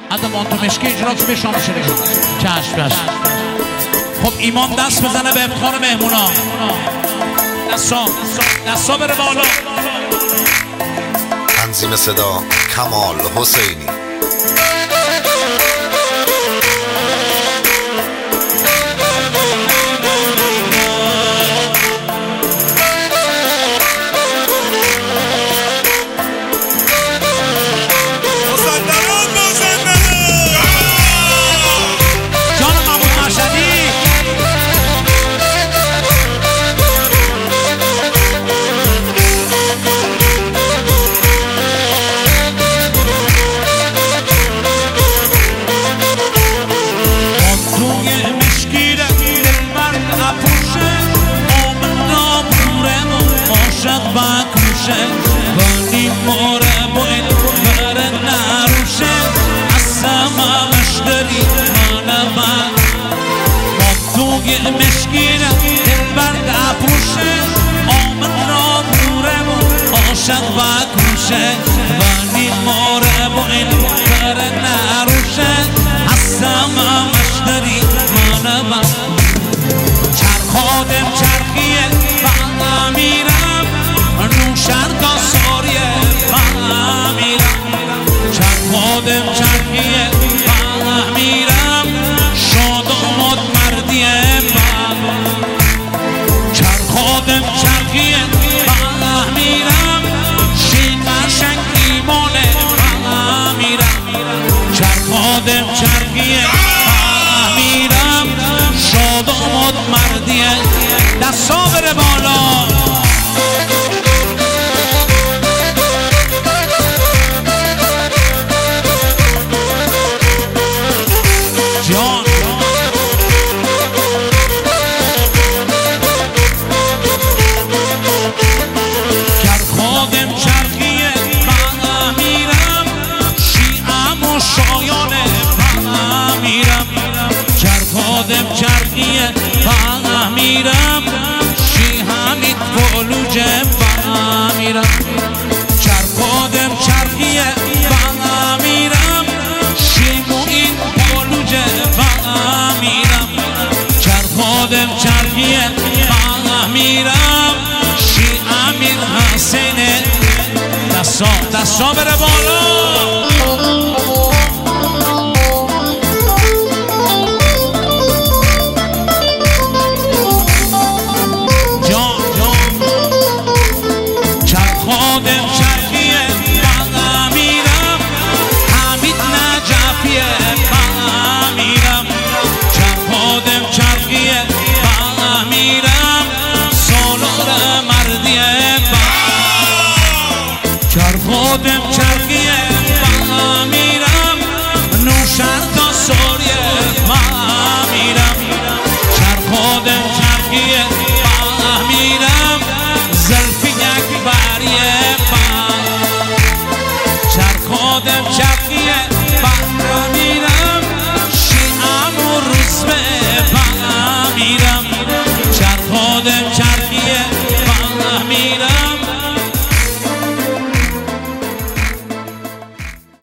حتی مانتو مشکی اجراش به شام شده چشم. خب ایمان دست بزنه به افتخار مهمونا. دستا بره بالا. تنظیم صدا کمال حسینی. بانی ماره باید بره نروشه اصلا مشتری مانه من مانتوی مشکینه دل برد اپوشه آمن را بوره و عاشق بکوشه بانی ماره باید بره نروشه اصلا مشتری مانه من چرخادم چرخیه بقا میرم نوشرگا ساریه بقا میرم چرخادم چرخیه بقا میرم شاد آمد مردیه چرخادم چرخیه بقا میرم شین قشنگ ایمانه بقا میرم چرخادم چرخیه بقا میرم شاد آمد مردیه دستا بره بالا. چرخادم چرخیه بقا میرم شیعم و شایانه بقا میرم چرخادم چرخیه بقا میرم شیعمیت فلوجه بقا میرم چرخادم چرخیه بقا میرم شیموین فلوجه بقا میرم چرخادم چرخیه بقا میرم امیر حسینه دستا بره بالا. جان چرخادم چرخیه بقا میرم حمید نجفیه بقا میرم چرخادم چرخیه بقا میرم سالار مردیه چرخادم چرخیه